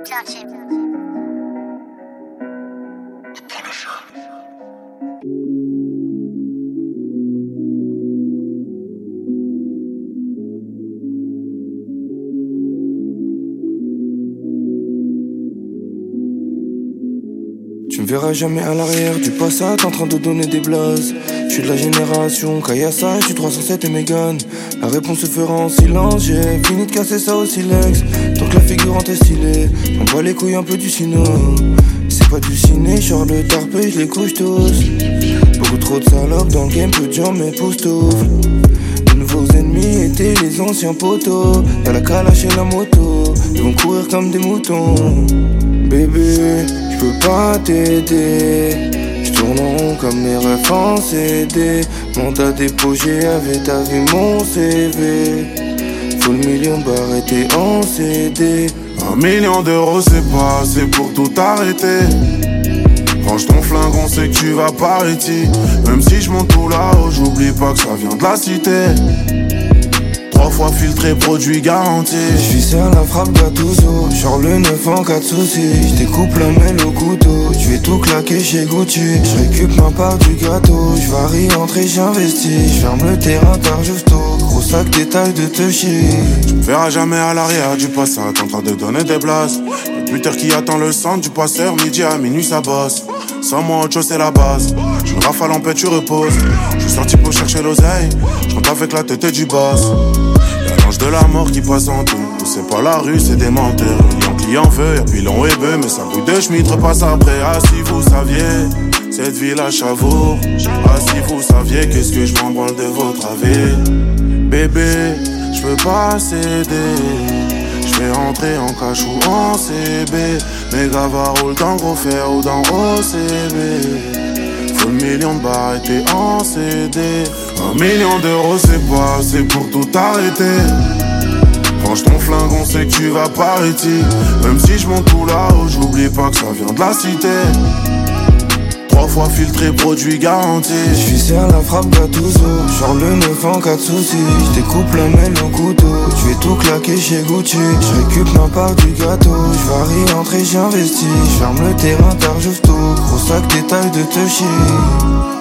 Touch it. Tu me verras jamais à l'arrière du passat en train de donner des blazes. Je suis de la génération Kayasa, je suis 307 et Mégane. La réponse se fera en silence, j'ai fini de casser ça au silex. Tant que la figurante est stylée, on voit les couilles un peu du cinéma. C'est pas du ciné, genre le tarpé, je les couche tous. Beaucoup trop de salopes dans le game, peu de gens m'époustouflent. De nouveaux ennemis étaient les anciens poteaux. Y'a la calache et la moto, ils vont courir comme des moutons. Bébé, j'peux pas t'aider. J'tourne en rond comme mes refs en CD. Mandat déposé avec ta vie mon CV. Faut le million de barres et t'es en CD. 1 million d'euros c'est pas assez pour tout arrêter. Range ton flingue, on sait que tu vas par ici. Même si je monte tout là-haut, j'oublie pas que ça vient de la cité. 3 fois filtré, produit garanti. J'visse à la frappe Gattuso, genre le 9 en cas de soucis. J'découpe la mêle au couteau, j'vais tout claquer chez Gucci. J'récup ma part du gâteau, j'varie entrer, j'investis. J'ferme le terrain tard justo, gros sac détail de te chier. Tu me verras jamais à l'arrière du passat en train de donner des blases. Le buteur qui attend le centre du passeur, midi à minuit ça bosse. Sans moi autre chose c'est la base. J'une rafale en paix tu reposes. J'suis sorti pour chercher l'oseille, j'rentre avec la tête du boss. Y'a l'ange de la mort qui passe en tout. C'est pas la rue, c'est des menteurs. Client veut, y'a pilon et bœuf. Mais ça bouille de schmitt repasse après. Ah si vous saviez, cette ville à Chavour. Ah si vous saviez, qu'est-ce que je m'en branle de votre avis. Bébé, j'peux pas céder. J'vais rentrer en cash ou en CB. Mes gavas roulent dans gros fer ou dans OCB. Faut le million de barres et t'es en CD. 1 million d'euros c'est pas assez pour tout arrêter. Range ton flingue, on sait que tu vas par ici. Même si je monte tout là-haut, j'oublie pas que ça vient de la cité. 3 fois filtré, produit garanti. J'visse à la frappe Gattuso, genre le 9 en cas de soucis. J'découpe la mêle au couteau, j'vais tout claquer chez Gucci. J'récup ma part du gâteau, j'varie entrer, j'investis. J'ferme le terrain tard justo, gros sac détail de te chier.